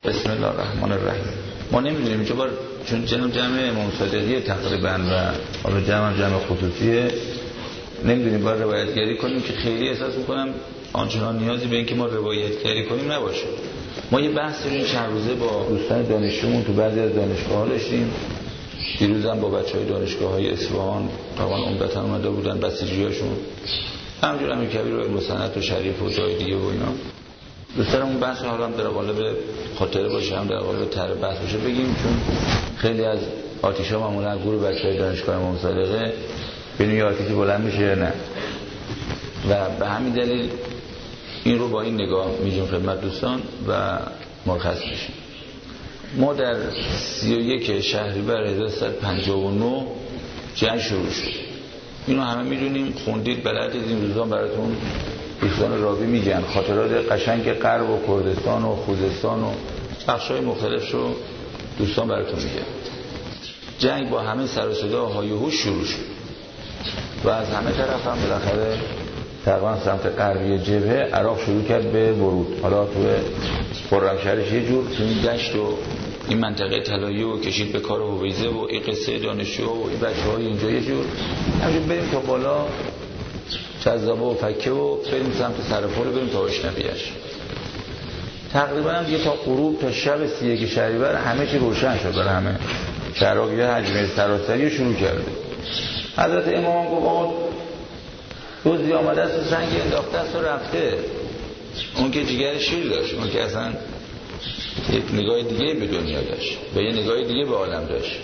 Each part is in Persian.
بسم الله الرحمن الرحیم. ما نمیدونیم چون جمع امام صادقی تقریبا و حالا جمع خصوصیه، نمیدونیم باید روایتگری کنیم که خیلی احساس میکنم آنچنان نیازی به اینکه ما روایتگری کنیم نباشه. ما یه بحث رو این چند روزه با دوستان دانشجومون تو بعضی از دانشگاه‌ها داشتیم. دیروزم با بچهای دانشگاه‌های اصفهان طبعا عمدتاً اومده بودن بسیجیاشون، همینجور امیرکبیر و مسند و شریف و جای دیگه و اینا. دوستان اون بحث حالا هم در قالب خاطره باشه، هم در قالب طرح بحث باشه بگیم، چون خیلی از آتیش‌ها معمولا گروه بچهای دانشگاه امام صادقه ببینیم یه آتیشی بلند میشه یا نه، و به همین دلیل این رو با این نگاه میگیم خدمت دوستان و مرخص میشیم. ما در 31 شهریور 1359 جنگ شروع شد. اینو همه میدونیم، خوندید، بلدید. این روزا براتون دوستان راوی میگن خاطرات قشنگ غرب و کردستان و خوزستان و بخش‌های مختلف رو دوستان براتون میگن. جنگ با همه سر و صدا و های و هوش شروع شد و از همه طرف هم بالاخره تقریبا سمت غربی جبهه عراق شروع کرد به ورود. حالا تو خرمشهرش یه جور، تو این دشت و این منطقه طلایی و کشید به کار هویزه و این قصه دانشجو و این بچه‌های اینجا یه جور همینجور بریم تا بالا جذابه و فکه و بریم سمت سرپل و بریم تا اشنبیش. تقریبا هم دیگه تا غروب تا شب 31 شهریور همه چی روشن شد برای همه. عراق یه حجمه سراسری شروع کرده. حضرت امام گفت آقا دزدی آمده است و سنگ انداخته است و رفته. اون که جگر شیر داشت، اون که اصلا یک نگاه دیگه به دنیا داشت و یه نگاه دیگه به عالم داشت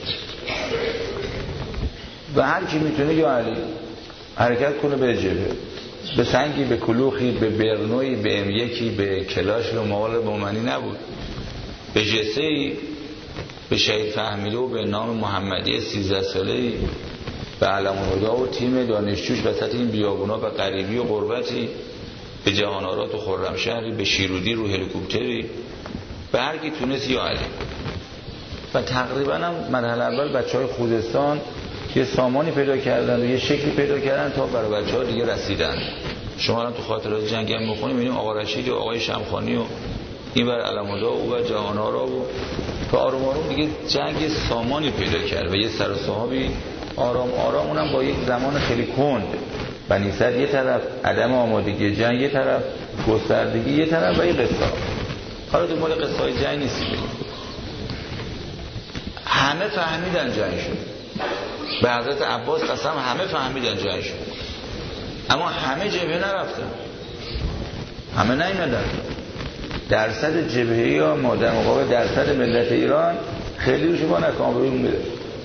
و هر کی میتونه یا علی حرکت کنه به جبهه، به سنگی، به کلوخی، به برنوی، به M1، به کلاش و موال مومنی نبود، به جسهی، به شهید فهمیده و به نام محمدی 13 ساله‌ای، به علم الهدا و تیم دانشجوش وسط این بیابونا و غریبی و غربتی، به جهان‌آرا و خرمشهری، به شیرودی رو هلیکوپتری، به هر کی تونست یا علی. و تقریبا هم مرحله اول بچهای خوزستان یه سامانی پیدا کردن و یه شکلی پیدا کردن تا برای بچه‌ها دیگه رسیدن. شما الان تو خاطرات جنگ هم می‌خونید می‌بینیم آقا رشید و آقای شمخانی و این بر علم الهدا و بر جهان‌آرا و تا آروم آروم دیگه جنگ سامانی پیدا کرد و یه سر و صاحبی آرام آرام، اونم با یک زمان خیلی کند. بنی صدر یه طرف، عدم آمادگی جنگ یه طرف، گستردگی یه طرف و یه قصه. حالا دنبال قصه‌های جنگ نیستیم. همه فهمیدن جنگ شد. به حضرت عباس قسم همه فهمیدن جنگ شد، اما همه جبهه نرفتن، همه نیومدن. درصد جبهه‌ای یا ما در مقابل درصد ملت ایران خیلی روش با نکن آبروی میره.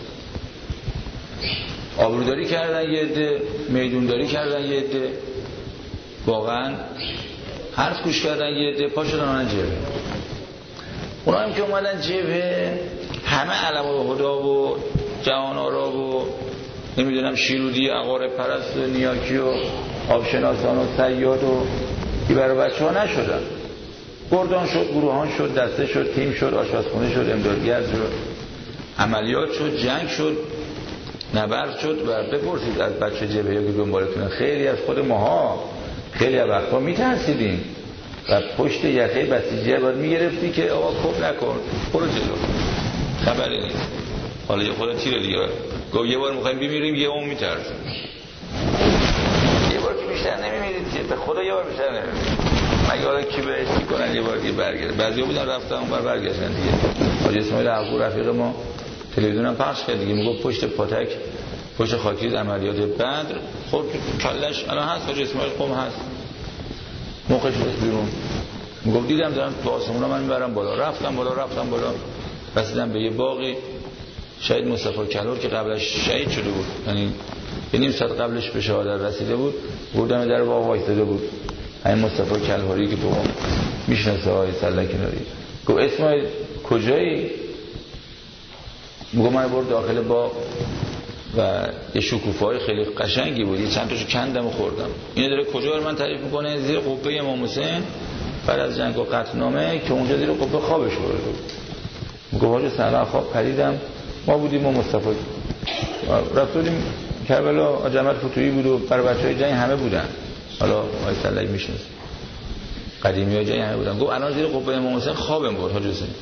آبروداری کردن یه عده، میدونداری کردن یه عده، واقعا حرف گوش کردن یه عده، پا شدن آن جبهه. اونا هم که اومدن جبهه همه علم الهدا و جهان‌آرا و نمیدونم شیرودی، عقارب پرست و نیاکی و آبشناسان و صیاد و این برای بچه ها نشدن. گردان شد، گروهان شد، دسته شد، تیم شد، آشپزخونه شد، امدادگر شد، عملیات شد، جنگ شد، نبرد شد. و بپرسید از بچه جبهه که دنبالتونه، خیلی از خود ماها خیلی از وقتا میترسیدیم و پشت یقه بسیجیه باید میگرفتی که آقا کف نکن، برو جلو، خبری نیست. حالا یه خود تیره دیگه گفت یه بار میخواییم بمیریم، یه اون میترسیم، یه بار که بیشتر نمیمیرید، به خدا یه بار بیشتر نمیمیرید. مگه حالا کی بهش میکنن یه بار دیگه برگرد. بعضیا بودن رفتن اون بر برگشتن دیگه. حاجی اسماعیل عقو رفیق ما تلویزیون هم پخش کرد دیگه، میگفت پشت پاتک، پشت خاکریز عملیات بدر، خب کلش الان هست، حاجی اسماعیل قم هست، مخش بیرون. میگفت دیدم دارن تو آسمونا من میبرم بالا. رفتم بالا رسیدم به یه باغی، شهید مصطفی کلهر که قبلش شهید شده بود، یعنی یه نیم ساعت قبلش به شهادت رسیده بود، بردم در باغ وایساده بود. همین مصطفی کلهری که تو میشناسه های سله کناری. گفت اسماعیل کجایی؟ میگم من برد داخل باغ و یه شکوفه‌های خیلی قشنگی بود، یه چند تاشو کندم و خوردم. اینو داره کجا رو من تعریف میکنه؟ زیر قبه امام حسین بعد از جنگ و قطعنامه که اونجا زیر قبه خوابش برده بود. میگم حاج سلام خواب پریدم، ما بودیم و مصطفی رفتیم کربلا، جمعیت فتوحی بود و برای بچهای جنگ همه بودن. حالا آقای سلک میشناسه. قدیمی‌ها جنگ همه بودن. گفت الان زیر قبه امام حسین خوابم برد حاج حسین.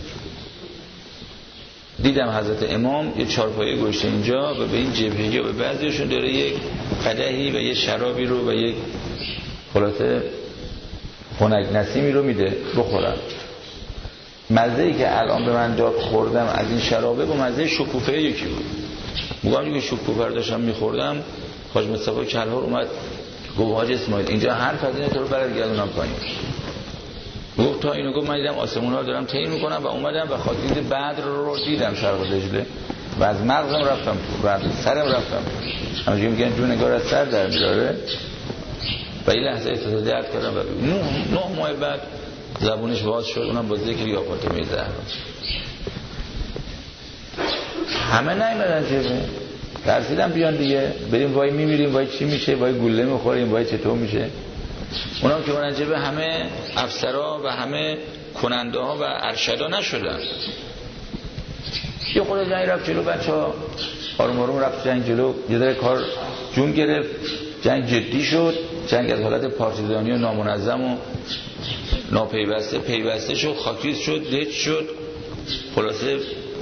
دیدم حضرت امام یه چارپایه گوشه اینجا و به این جبهگی و به بعضیشون داره یک قدحی و یه شرابی رو و یک خلاصه خنک نسیمی رو میده بخورم. مزه‌ای که الان به من داد خوردم از این شرابه با مزه شکوفه یکی بود. میگم که شکوفه رو داشتم میخوردم، حاج مصطفی کلهر اومد گفت حاج اسماعیل اینجا حرف از اینه تو رو برگردونم پایین. گفت تا اینو گفت من دیدم آسمونا رو دارم طی میکنم و اومدم و خاطر بدر رو دیدم شرق دجله و از مغزم رفتم و از سرم رفتم. همونجوری میگن جون نگار از سر در میاره و این لحظه احساس درد کردم و 9 ماه بعد زبونش باز شد، اونم با ذکر یا فاطمه زهرا. همه نیومدن جبهه، ترسیدم بیان دیگه، بریم وای میمیریم، وای چی میشه، وای گوله میخوریم، وای چطور میشه. اونام که برن جبهه همه افسرا و همه کننده ها و ارشدا نشدن. یه خود جنگ رفت جلو، بچه‌ها آروم آروم رفت جنگ جلو، یه ذره کار جون گرفت، جنگ جدی شد، جنگ از حالت پارتیزانی و نامنظم و ناپیوسته پیوسته شد، خاکریز شد، دچ شد، خلاصه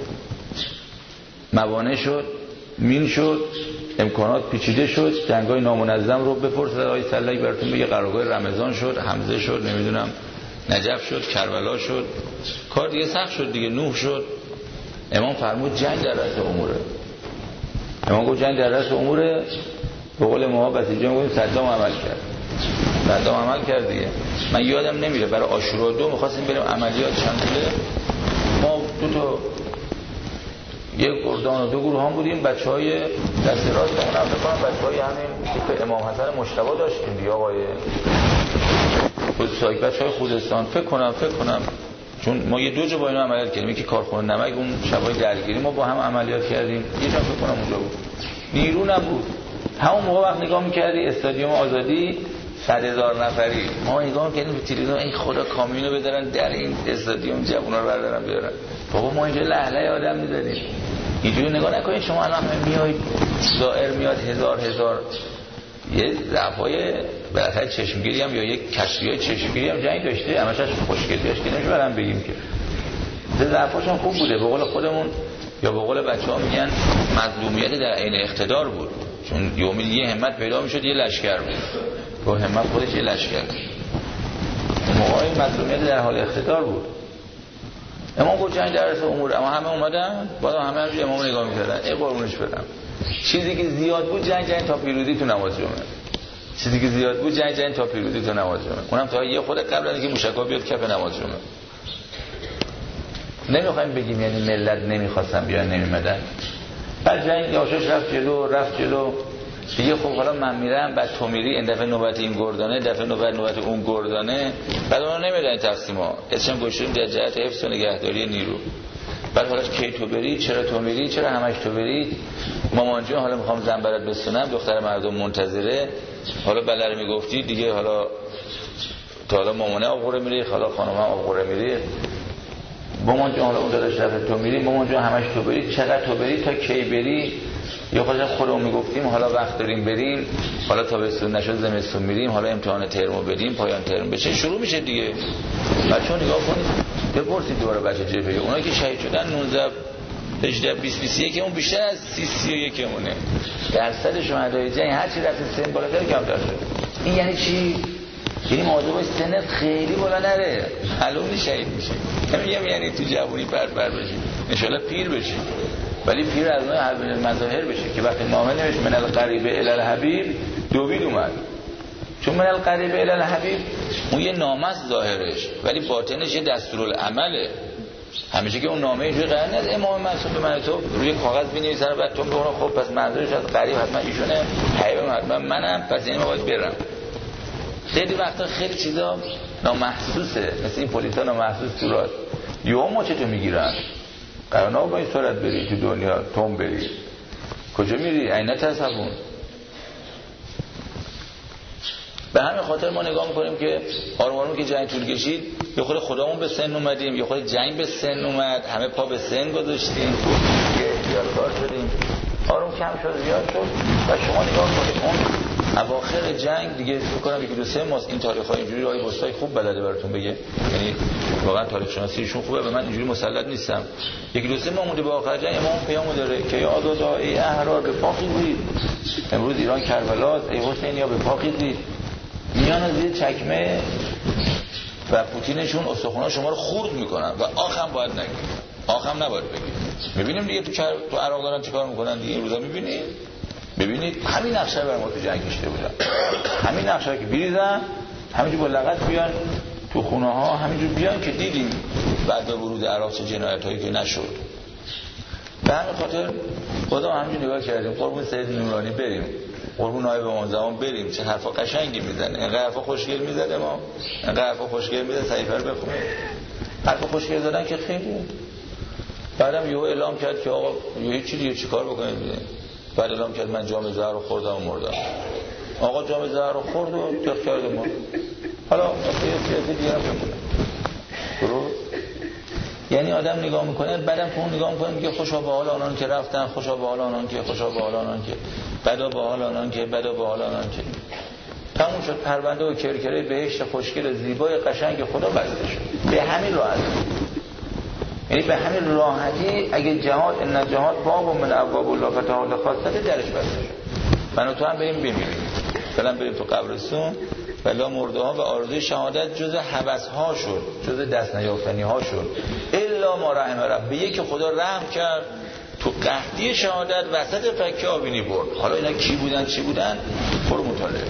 موانع شد، مین شد، امکانات پیچیده شد. جنگای نامنظم رو بپرسید آقای سلک براتون بگه. قرارگاه رمضان شد، حمزه شد، نمیدونم نجف شد، کربلا شد، کار دیگه سخت شد دیگه، نوح شد. امام فرمود جنگ در رأس اموره. امام گفت جنگ در رأس اموره. به قول ما بسیجان گفتیم صدام عمل کرد. صدام عمل کرد دیگه. من یادم نمیره برای عاشورا 2 می‌خواستیم بریم عملیات چند روزه. ما 2 تا یک گردان و 2 گروه هم بودیم. بچهای دست راست اون هم بکنم بچهای همین که امام حسن مجتبی داشتیم دیگه، آقای خودسای بچهای خودستان فکر کنم چون ما یه 2 جا با اینا عملیات کردیم. یکی کارخونه نمک اون شبای درگیری ما با هم عملیات کردیم، یه جا فکر کنم اونجا بود. نیرو نبود. همون موقع وقت نگاه می‌کردی استادیوم آزادی 100,000 نفری، ما نگاه می‌کردیم به تلویزیون ای خدا کامیونو بذارن در این استادیوم جوونا رو بردارن بیارن. بابا ما اینجا لهله آدم می‌ذاریم. اینجوری نگاه نکنید شما الان میایید زائر میاد هزار یه ضعفای بالاخره چشمگیری هم یا یک کشفیای چشمگیری هم جنگ داشته، همش خوشگل داشته، نمیشه برام بگیم که ضعفاشون خوب بوده. به قول خودمون یا به قول بچه‌ها میگن مظلومیت در عین اقتدار بود، چون یومی یه همت پیدا میشد یه لشکر بود، با همت خودش یه لشکر بود. موقعی مظلومیت در حال اقتدار بود. امام گفت جنگ در رأس امور، اما همه اومدن بعد همه همش امام نگاه می‌کردن ای قربونش بدم. چیزی که زیاد بود جنگ تا پیروزی تو نماز جمعه. چیزی که زیاد بود جنگ تا پیروزی تو نماز جمعه. اونم تا یه خود قبل از اینکه موشک‌ها بیاد کف نماز جمعه. نمیخوایم بگیم یعنی ملت نمیخواستن بیان نمیمدن. بعد جنگ یاشش رفت جلو دیگه. خب حالا من میرم بعد تو میری، این دفعه نوبت این گردانه، دفعه نوبت اون گردانه، بعد اونا نمیدن تقسیما. اسم گوشیم در جهت حفظ و نگهداری نیرو. بعد حالا کی تو بری، چرا تو میری، چرا همش تو بری. مامان جون حالا میخوام زن برات بسونم، دختر مردم منتظره. حالا بلر میگفتی دیگه، حالا تا حالا مامانه آبغوره میری، حالا خانم هم آبغوره میری. مامان جون حالا اون داداش دفعه تو میری، مامان جون همش تو بری، چقدر تو بری تا کی بری. یا خودمون میگفتیم حالا وقت داریم بریم، حالا تابستون نشد زمستون میریم، حالا امتحان ترمو بدیم، پایان ترم بشه شروع میشه دیگه. بچه‌ها نگاه کنید بپرسید دوباره بچه جبهه اونایی که شهید شدن 19 18 20 21 اون بیشتر از 30 31 مونه. درصد شهدای جنگ هر چی رفت سن بالاتر کمتر شد. این یعنی چی؟ یعنی مواظب سنت خیلی بالا نره، معلوم شهید میشه. نمیگم یعنی تو جوونی پر بشی، ان شاءالله پیر بشی، ولی پیر از اون حرب مظاهر بشه که وقتی نامه نوشت من القریب الی الحبیب دوید اومد. چون من القریب الی الحبیب اون یه نامه است ظاهرش، ولی باطنش یه دستورالعمله. همیشه که اون نامه اینجوری قرار نیست امام معصوم به من تو روی کاغذ بنویسه بعد تو بگو خب پس منظورش از قریب حتما ایشونه، حبیب حتما منم، پس یعنی ما باید برم. خیلی وقتا خیلی چیزا نامحسوسه، مثل این پلیسا نامحسوس تو راه یهو مچتو میگیرن. قرار نبود با این سرعت بری تو دنیا، توم بری کجا میری؟ عینه تصفون. به همین خاطر ما نگاه میکنیم که آروم که جنگ طول کشید یه خود خودمون به سن اومدیم، یه خود جنگ به سن اومد، همه پا به سن گذاشتیم، یه احتیاطکار شدیم، آروم کم شد زیاد شد. و شما نگاه کنید اون اواخر جنگ دیگه فکر کنم 1-2 ماه این تاریخ‌ها اینجوری آقای وسطای خوب بلده براتون بگه، یعنی واقعا تاریخ شناسیشون خوبه و من اینجوری مسلط نیستم. 1-2 ماه مونده به آخر جنگ امام پیامو داره که یا آزادا ای احرار به پا خیزید، امروز ایران کربلاست، ای حسینیا به پا خیزید. میان از یه چکمه و پوتینشون استخوان‌ها شما رو خورد میکنن و آخم باید نگید، آخم نباید بگید. میبینیم دیگه تو عراق دارن چیکار میکنن دیگه، این روزا ببینید همین نقشه بر ما تو جنگ کشیده بودن، همین نقشه که بریزن همینجور با لغت بیان تو خونه ها، همینجور بیان که دیدیم بعد ورود عراق چه جنایتایی که نشد. به همین خاطر خودم همینجور نگاه کردیم، قربون سید نورانی بریم، قربون نایب امام زمان بریم، چه حرفا قشنگی میزنه، اینقدر حرفا خوشگل میزنه، ما اینقدر حرفا خوشگل میزنه، صحیفه رو بخونید، حرفا خوشگل زدن که خیلی. بعدم یهو اعلام کرد که آقا یه چیزی دیگه چیکار بکنید. بعد اعلام کرد من جام زهر رو خوردم و مردم. آقا جام زهر رو خورد و جخ کرد و مرد. حالا یه دیگه هم بکنه درست. یعنی آدم نگاه میکنه، بعدم که اون نگاه میکنه میگه خوشا به حال آنان که رفتن، خوشا به حال آنان که، خوشا به حال آنان که، بدا به حال آنان که، بدا به حال آنان که. تموم شد پرونده و کرکره بهشت خوشگل زیبای قشنگ خدا بسته شد. به همین راحتی، یعنی به همین راحتی اگه جهاد ان جهاد باب من ابواب الله فتح خاصه درش بسته شد. من و تو هم بریم بمیریم، فعلا بریم تو قبرستون ولا مرده ها و آرزوی شهادت جز هوس ها شد، جز دست نیافتنی ها شد. الا ما رحم ربی که خدا رحم کرد تو قحطی شهادت وسط فکه آبینی برد. حالا اینا کی بودن چی بودن؟ برو مطالعه.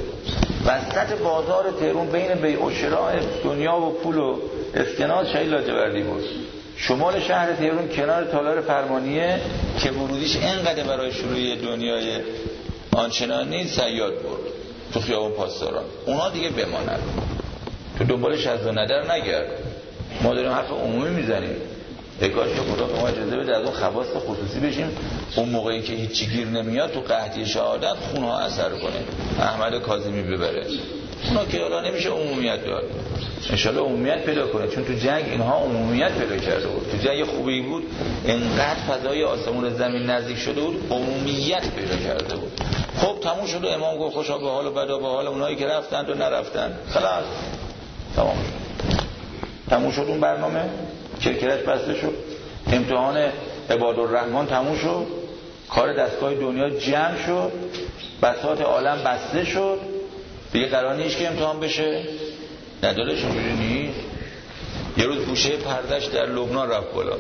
وسط بازار تهران بین بیع و شراء دنیا و پول و اسکناس شهید لاجوردی بود. شمال شهر تهران کنار تالار فرمانیه که ورودیش اینقدر برای شروع دنیای آنچنان نیست، صیاد برد تو خیابان پاسداران. اونا دیگه بمانند، تو دنبال شذ و ندر نگرد. ما داریم حرف عمومی میزنیم، کاش که خدا به ما اجازه بده از اون خواص خصوصی بشیم. اون موقعی که هیچی گیر نمیاد تو قحطی شهادت خونها اثر کنه، احمد کاظمی ببره اونا که حالا نمیشه عمومیت داد، انشالله عمومیت پیدا کنه، چون تو جنگ اینها عمومیت پیدا کرده بود. تو جنگ خوبی بود، انقدر فضای آسمون زمین نزدیک شده بود، عمومیت پیدا کرده بود. خب تموم شد و امام گفت خوشا به حال و بدا به حال اونایی که رفتند و نرفتند. خلاص تمام شد، تموم شد اون برنامه، کرکرش بسته شد، امتحان عبادالرحمن تموم شد، کار دستگاه دنیا جمع شد، بساط عالم بسته شد. دیگه قرار نیست که امتحان بشه، ندارش اونجوری نیست. یه روز گوشه پردش در لبنان رفت بالا،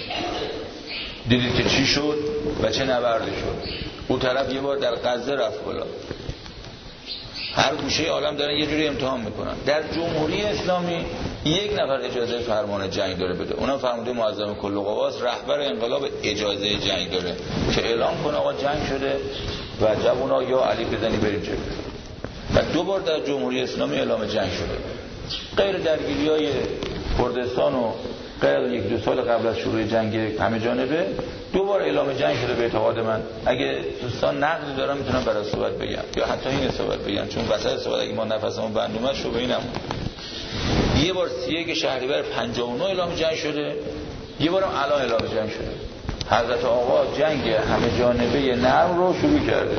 دیدید که چی شد و چه نبردی شد. اون طرف یه بار در غزه رفت بالا. هر گوشه عالم دارن یه جوری امتحان میکنن. در جمهوری اسلامی یک نفر اجازه فرمان جنگ داره بده، اونم فرمانده معظم کل قواست، رهبر انقلاب اجازه جنگ داره که اعلام کنه آقا جنگ شده و جوونا یا علی بزنی بریم جلو. و 2 بار در جمهوری اسلامی اعلام جنگ شده، غیر درگیری‌های کردستان و غیر 1-2 سال قبل از شروع جنگ همه جانبه 2 بار اعلام جنگ شده. به اعتقاد من اگه دوستان نقد دارن میتونم برای صحبت بگم یا حتی این صحبت بگم، چون وسط صحبت اگه ما نفسمون بند اومد شو ببینم. یه بار 31 شهریور 59 اعلام جنگ شده، یه بارم الان اعلام جنگ شده. حضرت آقا جنگ همه جانبه نرم رو شروع کرده.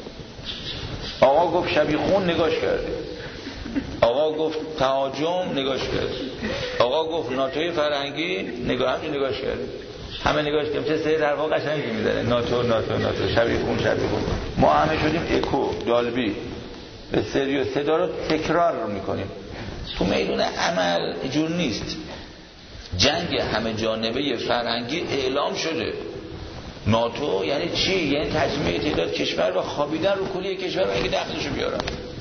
آقا گفت شبیخون نگاش کرده، آقا گفت تهاجم نگاش کرده، آقا گفت ناتوی فرهنگی نگاش کرده. همه نگاش کردیم، چه سری حرفا قشنگی میزنه، ناتو شبیخون. ما همه شدیم اکو دالبی به سری و صدا رو تکرار میکنیم. تو میدون عمل اینجور نیست. جنگ همه جانبه فرهنگی اعلام شده. ناتو یعنی چی؟ یعنی تجمیع تعداد کشور و خوابیدن رو کلیه کشور و اینکه دخلشو بیارن.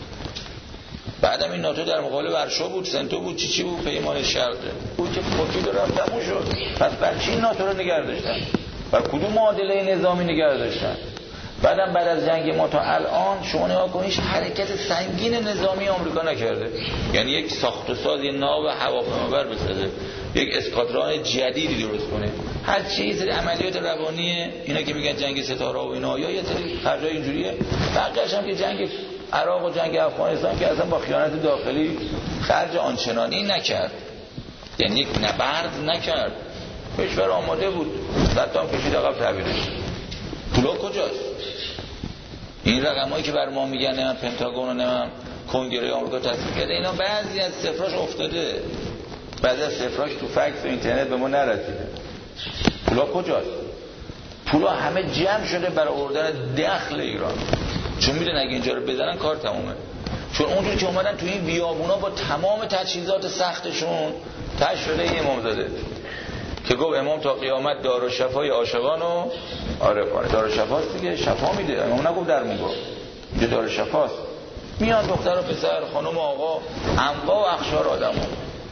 بعدم این ناتو در مقابل ورشو بود، سنتو بود، چی بود، پیمان شرقه بود که پوکی دارم تموم شد. پس بر چی ناتو رو نگه داشتن؟ بر کدوم معادله نظامی نگه داشتن؟ بعدم بعد از جنگ ما تا الان شما نگاه کنید حرکت سنگین نظامی آمریکا نکرده. یعنی یک ساخت و ساز، یه ناو هواپیمابر بسازه، یک اسکادران جدیدی درست کنه، هر چیز عملیات روانی اینا که میگن جنگ ستاره و اینا، یا یه سری خرجای اینجوریه. بقیه‌اش هم که جنگ عراق و جنگ افغانستان که اصلا با خیانت داخلی خرج آنچنانی نکرد، یعنی یک نبرد نکرد. کشور آماده بود، صدام کشید عقب تعبیرش. پولا کجاست؟ این رقمایی که بر ما میگن نه پنتاگون و نه کنگره آمریکا تصویب کرده، اینا بعضی از صفراش افتاده، بعضی از صفراش تو فکس و اینترنت به ما نرسیده. پولا کجاست؟ پولا همه جمع شده برای آوردن دخل ایران، چون میدونن اگه اینجا رو بزنن کار تمومه. چون اونجوری که اومدن تو این بیابونا با تمام تجهیزات سختشون تاش شده این امامزاده که گفت امام تا قیامت دارالشفای عاشقانو عارفانه. دارالشفاست دیگه، شفا میده. امام نگفت در میگه اینجا دارالشفاست. میان دختر و پسر، خانم و آقا، انواع و اقشار آدمو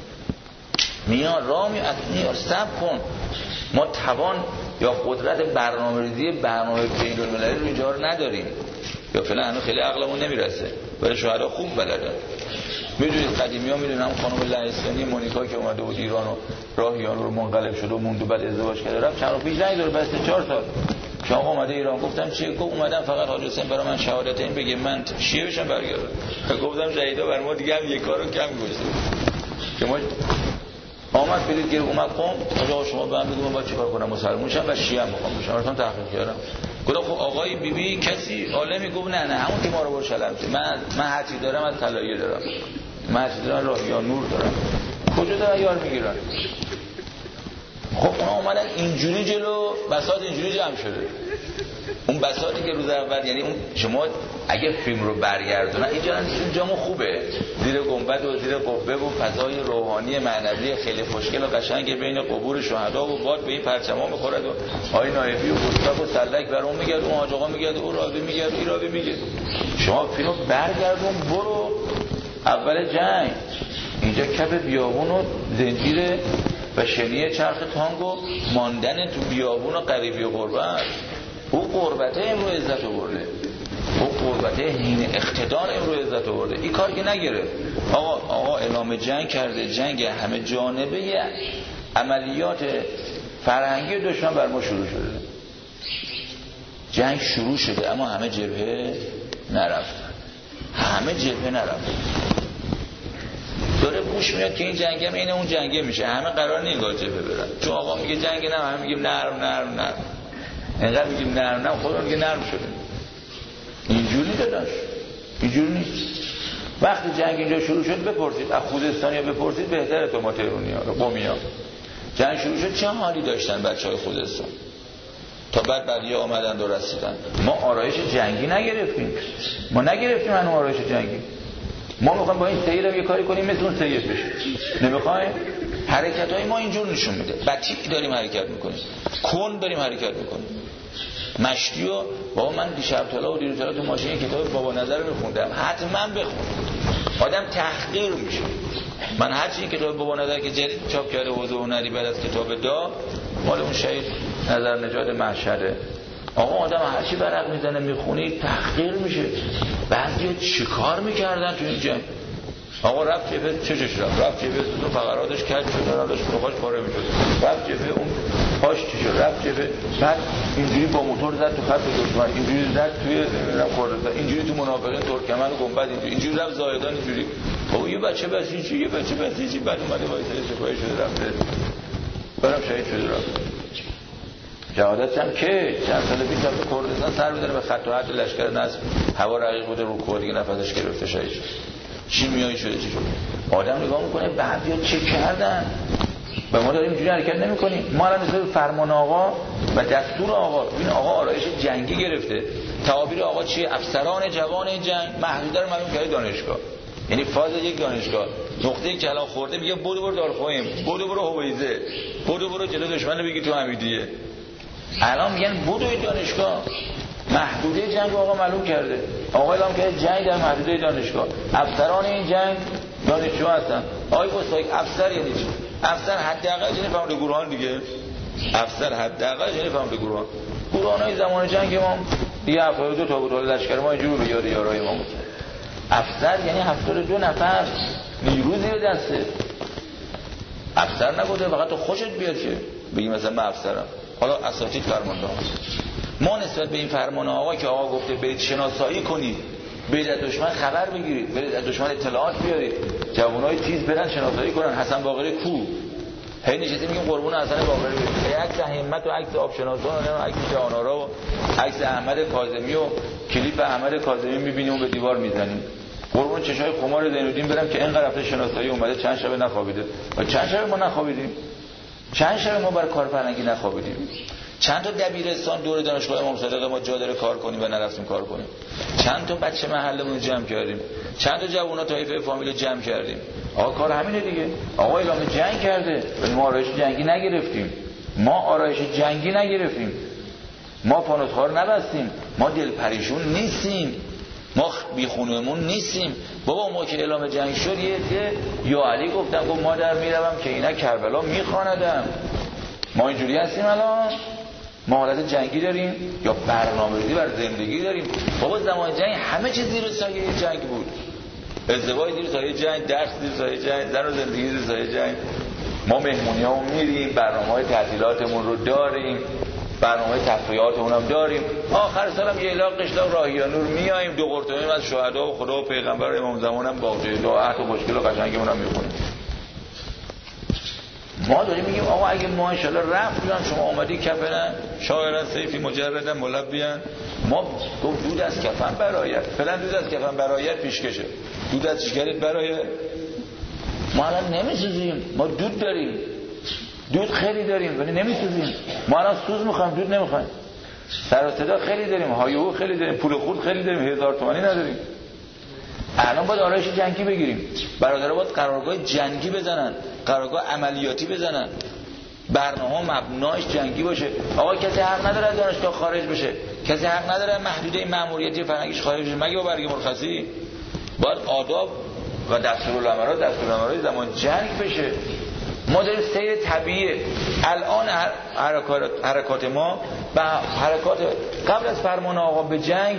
میان راه میاد. صبر کن، ما توان یا قدرت برنامه‌ریزی برنامه بین‌المللی رو اینجا رو نداریم، یا فعلا هنوز خیلی عقلمون نمیرسه. ولی شهدا خوب بلدن. میدونید قدیمی‌ها میدونم خانم لهستانی مونیکا که اومده بود ایران و راهیان رو منقلب شد و موند و بعد ازدواج کرده رفت چند روز پیش زنگ داره بس 4 سال که آقا اومده ایران. گفتم چیه؟ گفت اومدم فقط حاج حسین برای من شهادتین بگه من شیعه بشم برگردم. گفتم شهیدا بر ما دیگه هم یک کارو کم گذاشته که ما آمد بدید گیر اومد قم آقا شما به من بگو من باید چیکار کنم مسلمان شم و شیعه میخوام بشم. رفتم تحقیق کردم گفتم خب آقای بیبی کسی عالمی گفت نه همون که ما رو بر شلم من هر چی دارم از طلایه دارم، من هر چی دارم راه یا نور دارم. کجا دارن یار میگیرن؟ خب اونا اومدن اینجوری جلو بساط اینجوری جمع شده. اون بساطی که روز اول، یعنی اون شما اگه فیلم رو برگردونن اینجامون خوبه، زیر گنبد و زیر قبه و فضای روحانی معنوی خیلی خوشگل و قشنگ بین قبور شهدا و باد به این پرچما میخورد و آقای نایبی و گستاخ و سلک بر اون میگرد، اون حاج آقا میگرد، اون راوی میگرد، این راوی میگرد. شما فیلم رو برگردون برو اول جنگ، اینجا کف بیابون و زنجیر و شنیه چرخ تانگو ماندن تو بیابون و غریبی و غربت. او قربته امرو عزت آورده، او قربته هین اقتدار امرو عزت آورده. این کار که نگرفت آقا اعلام جنگ کرده، جنگ همه جانبه عملیات فرهنگی دشمن بر ما شروع شده. جنگ شروع شده اما همه جبهه نرفت. داره بوش میاد که این جنگ هم اینه اون جنگه میشه، همه قرار نگاه جبهه برن. چون آقا میگه جنگ نه، همه میگیم نرم. اینقدر میگیم نرم خدا میگه نرم شده. اینجوری داداش، اینجوری نیست. وقتی جنگ اینجا شروع شد بپرسید از خوزستانیا بپرسید بهتره تو ما تهرونیا قمیا. جنگ شروع شد چه حالی داشتن بچهای خوزستان تا بعدیا آمدن و رسیدن. ما آرایش جنگی نگرفتیم، ما نگرفتیم هنوز آرایش جنگی. ما میخوایم با این سیر یه کاری کنیم مثل اون سیر بشه. نمیخوایم. حرکتای ما اینجور نشون میده. بطیء داریم حرکت میکنیم، کند داریم حرکت میکنیم. مشتی و بابا من دیشب طلا و دیروز طلا تو ماشین کتاب بابا نظر رو میخوندم، حتما بخون. آدم تحقیر میشه. من هر چی کتاب بابا نظر که جدید چاپ کرده حوزه هنری بعد از کتاب دا مال اون شهید نظر نجات محشره، آقا آدم هر چی برق میزنه میخونی تحقیر میشه. بعضی چیکار میکردن تو این جنگ؟ آقا رفت جبهه چشش رفت جبهه تو فقراتش کج شد، رفتش پاش پاره میشد، رفت جبهه اون پاش چی شد، رفت جبهه بعد اینجوری با موتور زد تو خط دشمن، اینجوری زد توی خورده، اینجوری تو منافقین ترکمن و گنبد، اینجوری رفت زاهدان، اینجوری بابا یه بچه بسیجی بعد اومده وایساده سپاهی شده رفته برام شهید شده رفت. جهادت هم که چند سال پیش رفت کردستان سر می‌زنه به خط و حد لشکر نصب، هوا رقیق بوده رو کوه دیگه نفسش گرفته شهید شد. چی میایی شده چی شد؟ آدم نگاه میکنه بعضیا چه کردن و ما داریم اینجوری حرکت نمی‌کنیم. ما الان مثل فرمان آقا و دستور آقا، این آقا آرایش جنگی گرفته. تعابیر آقا چیه؟ افسران جوان جنگ محدوده رو معلوم کرده دانشگاه، یعنی فاز یک دانشگاه. نقطه‌ای که الان خورده میگه برو دارخویم، برو هویزه، برو جلو دشمن رو بگی تو حمیدیه. الان میگن بدوی دانشگاه. محدوده جنگ آقا معلوم کرده. آقا اعلام کرده جنگ در محدوده دانشگاه. افسران این جنگ دانشجو هستن. آقای بوستاک افسر یعنی چی؟ افسر حداقل یعنی فهمید گروهان دیگه. افسر حداقل یعنی فهمید گروهان. گروهانای زمان جنگ ما دیگه 72 تا بود لشکر ما اینجوری به یارای ما بود. افسر یعنی 72 نفر نیرو زیر دسته. افسر نبوده فقط تو خوشت بیاد که بگی مثلا من افسرم. حالا اساتید فرمانده ما نسبت به این فرمان آقا که آقا گفته برید شناسایی کنید، برید از دشمن خبر بگیرید، برید از دشمن اطلاعات بیارید، جوانای تیز برن شناسایی کنن. حسن باقری کو هی نشستیم میگیم قربون حسن باقری بریم، عکس همت و عکس آبشناسان و عکس جهان‌آرا و عکس احمد کاظمی و کلیپ احمد کاظمی می‌بینیم و به دیوار میزنیم. قربون چشای خمار زینالدین برم که اینقدر رفته شناسایی اومده چند شب نخوابیده. و چند شب ما نخوابیدیم؟ چند شب ما برای کار فرهنگی نخوابیدیم؟ چند تا دبیرستان دور دانشگاه امام صادق ما جا داره کار کنیم و نرفتیم کار کنیم؟ چند تا بچه محلمون جمع کردیم؟ چند تا جوونا طایفه فامیل جمع کردیم؟ آقا کار همینه دیگه. آقا اعلام جنگ کرده، ما آرایش جنگی نگرفتیم. ما فانوس‌خوار نبستیم. ما دل پریشون نیستیم. ما بیخونمون نیستیم. بابا ما که اعلام جنگ شد یا علی گفتم گفت مادر میروم که اینا کربلا میخواندم. ما اینجوری هستیم الان؟ ما حالت جنگی داریم یا برنامه‌ریزی بر زندگی داریم؟ بابا زمان جنگ همه چیز زیر سایه جنگ بود. ازدواج زیر سایه جنگ، درس زیر سایه جنگ، زن و زندگی زیر سایه جنگ. ما مهمونیامون میریم، برنامه‌های تعطیلاتمون رو داریم، برنامه تفریحاتمون هم داریم. آخر سالم یه الاغ قشلاق راهیانور میایم، دو قرطمیم از شهدا و خدا و پیغمبر و امام زمان هم باقی دعات و خوشگل و قشنگمون هم میخونیم. ما داریم میگیم آقا اگه ما ان شاءالله رفتیم شما اومدی کفن شاعران سیفی مجردن ملبیان، ما دود از کفن برایت، فعلا دود از کفن برایت پیشکشه، دود از جگرت برایت. ما الان نمیسوزیم، ما دود داریم، دود خیلی داریم ولی نمیسوزیم. ما الان سوز میخوایم، دود نمیخوایم. سر و صدا خیلی داریم، هایو خیلی داریم، پول خورد خیلی داریم، 1000 تومانی نداریم. الان باید آرایش جنگی بگیریم. برادرها باید قرارگاه جنگی بزنن، قرارگاه عملیاتی بزنن، برنامه مبناش جنگی باشه. آقا کسی حق نداره از دانشگاه خارج بشه، کسی حق نداره محدوده مأموریتی فرهنگیش خارج بشه مگه با برگ مرخصی. باید آداب و دستورالعملات زمان جنگ بشه. ما داریم سیر طبیعیه. الان حرکات ما و حرکات قبل از فرمان آقا به جنگ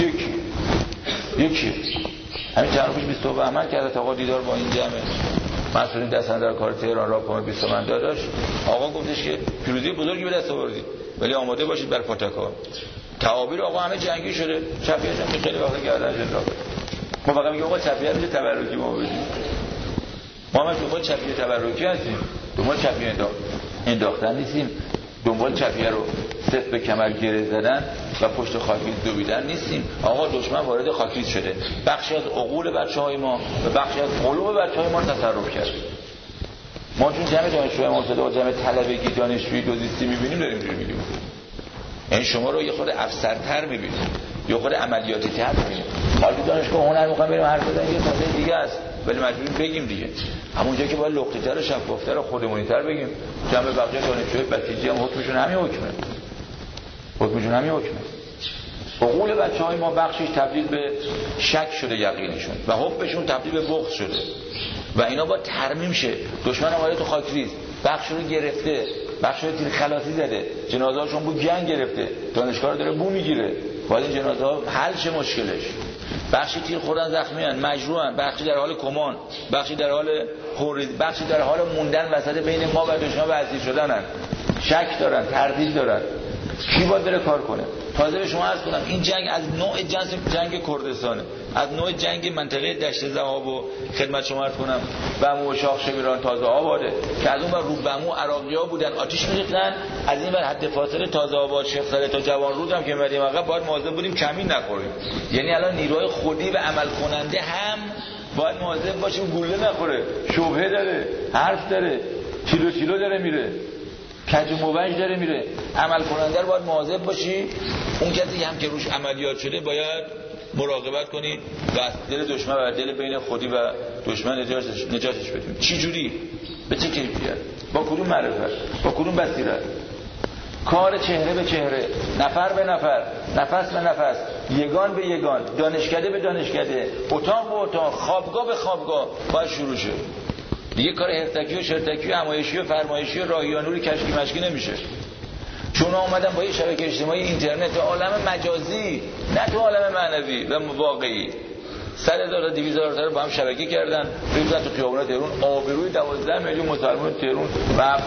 یکی همین چند روز 20 بهمن که حضرت آقا دیدار با این جمع مسئولین دستن در کار تهران را پام 20 من داشت، آقا گفتش که پیروزی بزرگی به دست آوردید ولی آماده باشید بر پاتک‌ها. تعابیر آقا همه جنگی شده، چپیش هم خیلی وقت گردن جنرال. ما فقط میگیم آقا چپیه میشه تبرکی ما بدیم. ما هم دنبال چپیه تبرکی هستیم، دنبال چپیه انداختن نیستیم، دنبال چپیه رو صف به کمر گره زدن و پشت خاکریز دویدن نیستیم. آقا دشمن وارد خاکریز شده، بخشی از عقول بچه‌های ما و بخشی از قلوب بچه‌های ما رو تصرف کرد. ما چون جمع دانشجوی مرتضی و جمع طلبگی دانشجویی دوزیستی می‌بینیم داریم اینجوری میگیم. یعنی شما رو یه خورده افسرتر می‌بینیم، یه خورده عملیاتی تر می‌بینیم. حالا دانشگاه هنر می‌خوام بریم حرف بزنیم یه ساده دیگه است، ولی مجبوریم بگیم دیگه. همونجا که باید لقطه‌تر و شفاف‌تر و خودمونی‌تر بگیم. جمع بقیه دانشجوی بسیجی هم حکمشون همین حکمه. عقول بچه‌های ما بخشش تبدیل به شک شده یقینشون و حبشون تبدیل به بغض شده و اینا با ترمیم شه. دشمن اومده تو خاکریز، بخش رو گرفته، بخش رو تیر خلاصی زده، جنازه‌هاشون بو گنگ گرفته، دانشگاه رو داره بو میگیره، باید این جنازه‌ها حل شه مشکلش. بخشی تیر خوردن زخمیان، مجروحن، بخشی در حال کمان، بخشی در حال خورید، بخشی در حال موندن وسط بین ما و دشمن و اسیر شدنن، شک دارن، تردید دارن. کی باید بره کار کنه؟ تازه به شما عرض کنم این جنگ از نوع جنگ کردستانه، از نوع جنگ منطقه دشت ذهاب و خدمت شما عرض کنم بمو و شاخ شبیران تازه آباده که از اون ور رو بمو عراقی‌ها بودن آتش می‌ریختن، از این ور حد فاصله تازه آباد شیخ زاید تا جوانرود هم که اومدیم عقب باید مواظب بودیم کمین نخوریم. یعنی الان نیروهای خودی و عمل کننده هم باید مواظب باشیم گوله نخوره، شبهه داره، حرف داره، چیلو داره میره، کج و موج داره میره. عمل کننده رو باید مواظب باشی. اون کسی هم که روش عملیات شده باید مراقبت کنی و از دل دشمن و دل بین خودی و دشمن نجاتش بدیم. چی جوری؟ به چه کیفیت؟ با کدوم معرفت؟ با کدوم بصیرت؟ کار چهره به چهره، نفر به نفر، نفس به نفس، یگان به یگان، دانشکده به دانشکده، اتاق به اتاق، خوابگاه به خوابگاه باید شروع شه. دیگه کار هرتکی و شرتکی و همایشی و فرمایشی و راهیانوری کشکی مشکی نمیشه. چون اومدن با یه شبکه اجتماعی اینترنت و عالم مجازی، نه تو عالم معنوی و واقعی، 100,000 تا 200,000 تا با هم شبکه کردن، ریختن تو خیابونات تهران، آبروی 12 میلیون مسلمان تهران و